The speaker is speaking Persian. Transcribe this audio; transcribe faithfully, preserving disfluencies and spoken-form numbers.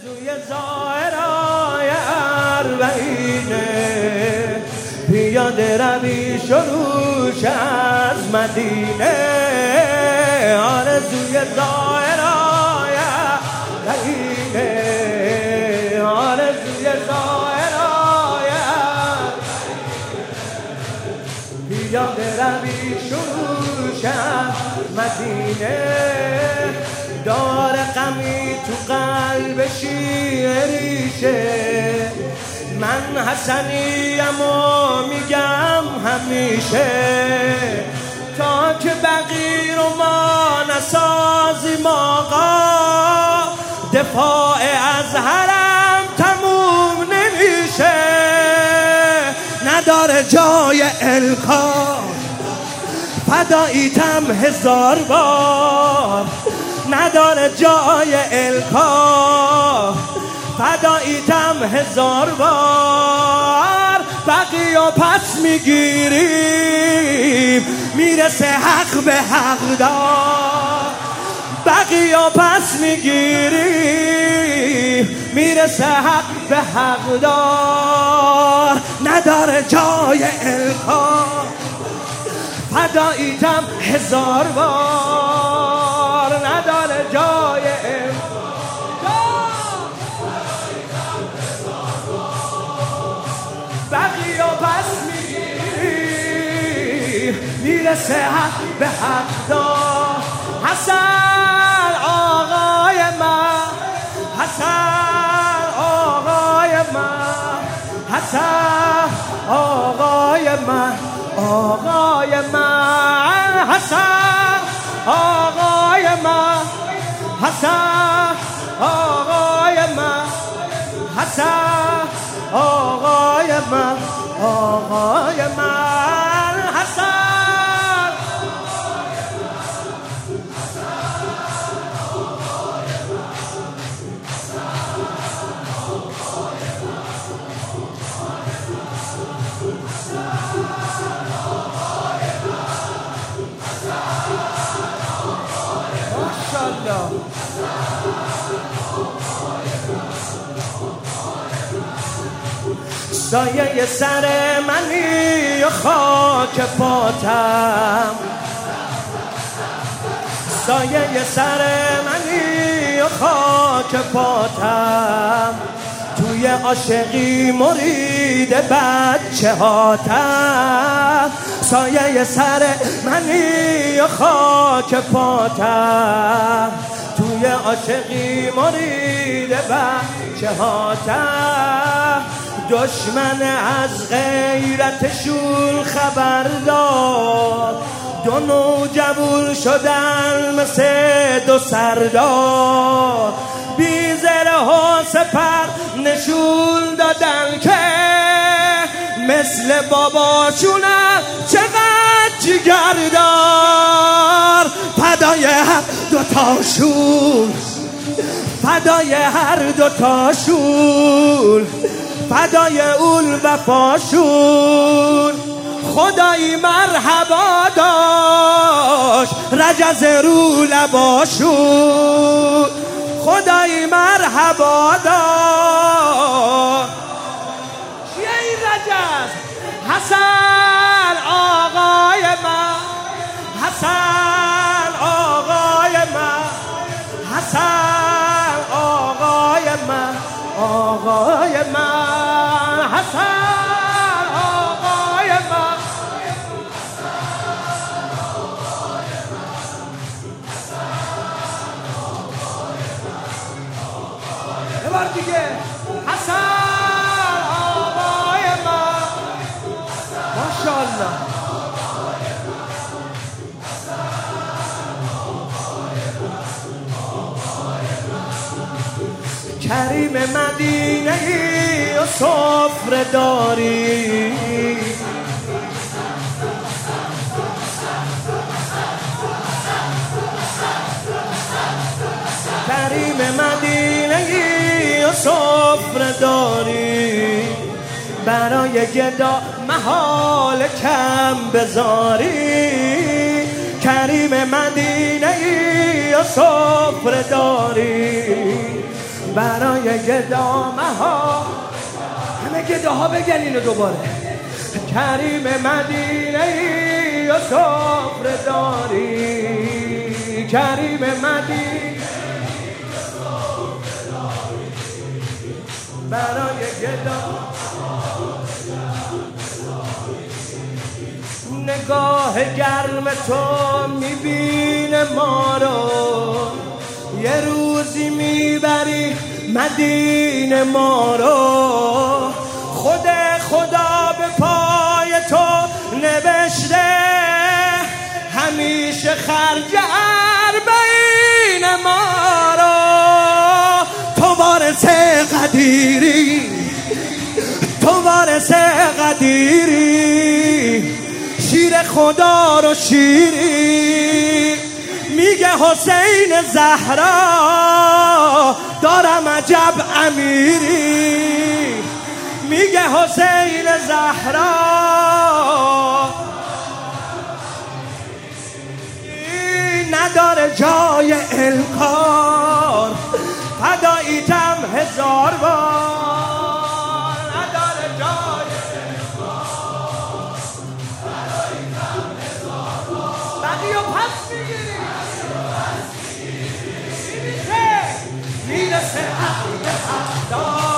آرزوی زائرای اربعینه پیاده روی شروش از مدینه. آرزوی زائرای اربعینه آرزوی زائرای پیاده روی شروش از مدینه. دار غمی تو قلب شیریشه من حسنیم و میگم همیشه تا که بقی رو ما نسازیم آقا دفاع از حرم تموم نمیشه. نداره جای الکا فداییتم هزار بار نداره جای الکا فداییتم هزار بار. بقی و پس میگیریم میرسه حق به حق دار. بقی و پس میگیریم میرسه حق به حق دار. نداره جای الکا فداییتم هزار بار نداره جای الکا بقی و پس میگیری میرسه حق به حق دار. حسن آقای من حسن آقای من حسن آقای من آقای من حسن آقای من حسن آقای من حسن آقای من آقای من حسن ماشاءالله. سایه سر منی و خاک پاتم سایه سر منی و خاک پاتم توی عاشقی مرید بچه هاتم. سایه سر منی و خاک پاتم توی عاشقی مرید بچه هاتم. دشمن از غیرتشون خبر داد دو نوجوان شدن مثل دو سردار. بی زره و سپر نشون دادن که مثل باباشونم چقدر جگردار. فدای هر دوتاشون فدای هر دوتاشون فدای اول وفاشون. خدایی مرحبا داشت رجز رو لباشون. خدایی مرحبا داشت چیه این رجز؟ حسن آقای من حسن آقای من حسن آقای من آقای من حسن آقای من یه بار دیگه حسن آقای من ماشاءالله. کریم مدینه ای و سفره داری کریم مدینه ای و سفره داری برای گدا محال کم بذاری. کریم مدینه ای و سفره داری برای گدامه ها. همه گداها بگن اینو دوباره. کریم مدینه ای و سفره داری، کریم مدینه برای گدامه. نگاه گرم تو میبینه ما رو، یه روزی میبری مدینه ما رو. خود خدا به پای تو نوشته همیشه خرج اربعین ما رو. تو وارث قدیری، تو وارث قدیری، شیر خدا رو شیری. میگه حسین زهرا دارم عجب امیری، میگه حسین زهرا نداره جای انکار، فداییتم هزار بار، نداره جای انکار، فداییتم هزار بار. بقیه پس میگیری میرسه میرسه حق به حق دار.